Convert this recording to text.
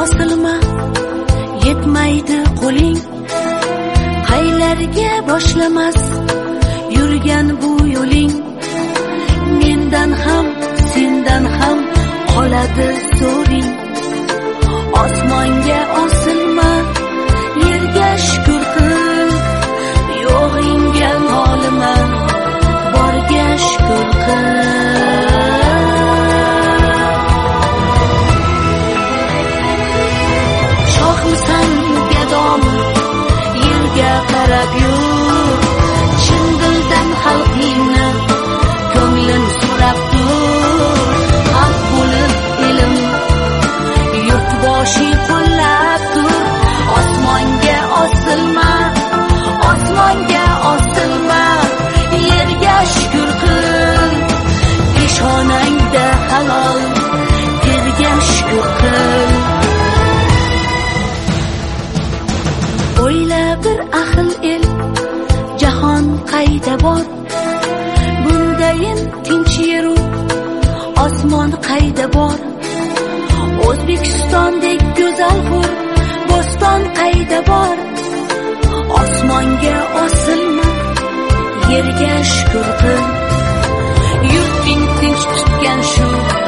osilma, yetmaydi qo'ling, qaylarga boshlamas yurgan bu yo'ling. Mendan ham, sendan ham qoladi zo'ring. Osmonga osilma, yerga shukr qil, yo'g'ingga nolima, borga shukr qil. Shohmisan, gadomi, yerga qarab yur, chin dildan xalqingni ko'nglin so'rab tur. Xalq bo'lib ilm, yurtboshi qo'llab tur. Osmonga osilma, osmonga osilma, yerga shukr qil, peshonangda halol, terga shukr qil. O'yla bir ahil el, jahon qayda bor? Bundayin tinch yeru osmon qayda bor? O'zbekistondek go'zal hur bo'ston qayda bor? Osmonga osilma, yerga shukr qil, yurting tinch tutgan shu